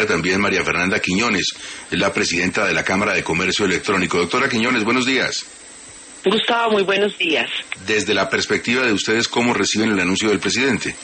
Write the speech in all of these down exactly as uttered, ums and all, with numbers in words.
acompaña también María Fernanda Quiñones, es la presidenta de la Cámara de Comercio Electrónico. Doctora Quiñones, buenos días. Gustavo, muy buenos días. Desde la perspectiva de ustedes, ¿cómo reciben el anuncio del presidente?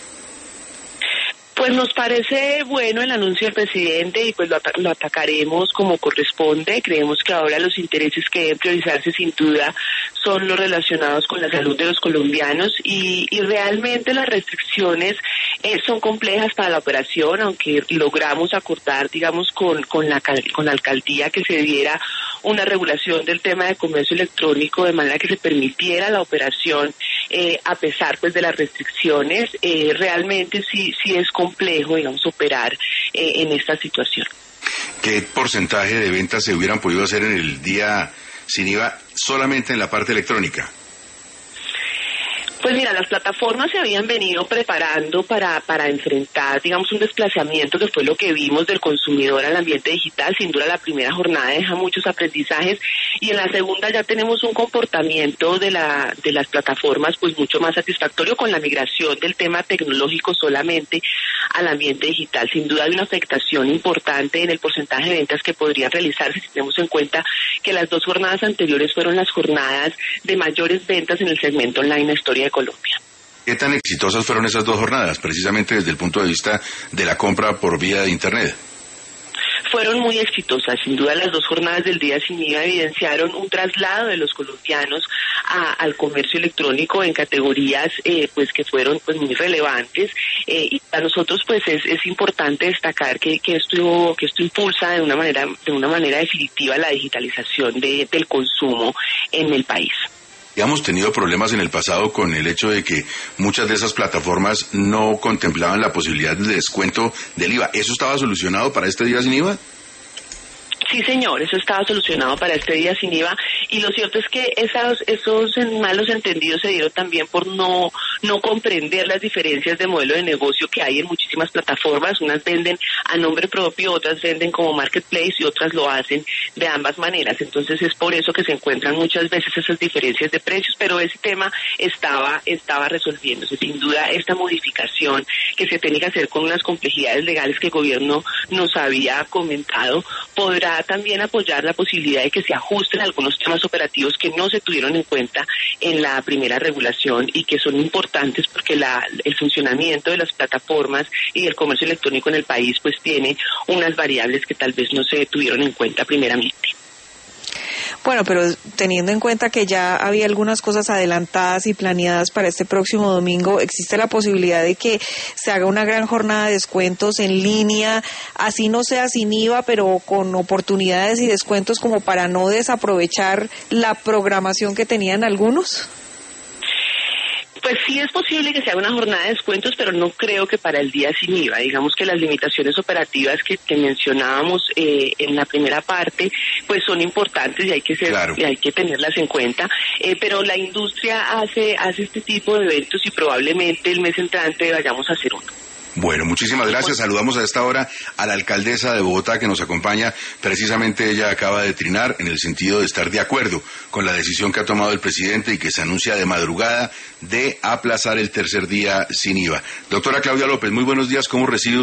Pues nos parece bueno el anuncio del presidente y pues lo, at- lo atacaremos como corresponde. Creemos que ahora los intereses que deben priorizarse sin duda son los relacionados con la salud de los colombianos y, y realmente las restricciones eh, son complejas para la operación, aunque logramos acordar, digamos, con, con, la, con la alcaldía que se diera una regulación del tema de comercio electrónico de manera que se permitiera la operación eh, a pesar pues de las restricciones. Eh, realmente sí, sí es complejo, digamos, operar eh, en esta situación. ¿Qué porcentaje de ventas se hubieran podido hacer en el día sin I V A solamente en la parte electrónica? Pues mira, las plataformas se habían venido preparando para, para enfrentar, digamos, un desplazamiento que fue lo que vimos del consumidor al ambiente digital. Sin duda la primera jornada deja muchos aprendizajes y en la segunda ya tenemos un comportamiento de la de las plataformas pues mucho más satisfactorio con la migración del tema tecnológico solamente al ambiente digital. Sin duda hay una afectación importante en el porcentaje de ventas que podrían realizarse si tenemos en cuenta que las dos jornadas anteriores fueron las jornadas de mayores ventas en el segmento online en la historia de Colombia. ¿Qué tan exitosas fueron esas dos jornadas, precisamente desde el punto de vista de la compra por vía de Internet? Fueron muy exitosas, sin duda las dos jornadas del día sin I V A evidenciaron un traslado de los colombianos a, al comercio electrónico en categorías eh, pues que fueron pues muy relevantes eh, y para nosotros pues es, es importante destacar que, que esto que esto impulsa de una manera de una manera definitiva la digitalización de, del consumo en el país. Hemos tenido problemas en el pasado con el hecho de que muchas de esas plataformas no contemplaban la posibilidad de descuento del I V A. ¿Eso estaba solucionado para este día sin I V A? Sí, señor, eso estaba solucionado para este día sin I V A y lo cierto es que esos, esos malos entendidos se dieron también por no, no comprender las diferencias de modelo de negocio que hay en muchísimas plataformas. Unas venden a nombre propio, otras venden como marketplace y otras lo hacen de ambas maneras. Entonces es por eso que se encuentran muchas veces esas diferencias de precios, pero ese tema estaba, estaba resolviéndose. Sin duda esta modificación que se tiene que hacer con unas complejidades legales que el gobierno nos había comentado podrá también apoyar la posibilidad de que se ajusten algunos temas operativos que no se tuvieron en cuenta en la primera regulación y que son importantes porque la, el funcionamiento de las plataformas y del comercio electrónico en el país pues tiene unas variables que tal vez no se tuvieron en cuenta primeramente. Bueno, pero teniendo en cuenta que ya había algunas cosas adelantadas y planeadas para este próximo domingo, ¿existe la posibilidad de que se haga una gran jornada de descuentos en línea, así no sea sin I V A, pero con oportunidades y descuentos como para no desaprovechar la programación que tenían algunos? Pues sí es posible que sea una jornada de descuentos, pero no creo que para el día sin I V A. Digamos que las limitaciones operativas que, que mencionábamos eh, en la primera parte, pues son importantes y hay que ser, claro. y hay que tenerlas en cuenta. Eh, pero la industria hace hace este tipo de eventos y probablemente el mes entrante vayamos a hacer uno. Bueno, muchísimas gracias. Saludamos a esta hora a la alcaldesa de Bogotá que nos acompaña. Precisamente ella acaba de trinar en el sentido de estar de acuerdo con la decisión que ha tomado el presidente y que se anuncia de madrugada de aplazar el tercer día sin I V A. Doctora Claudia López, muy buenos días. ¿Cómo recibe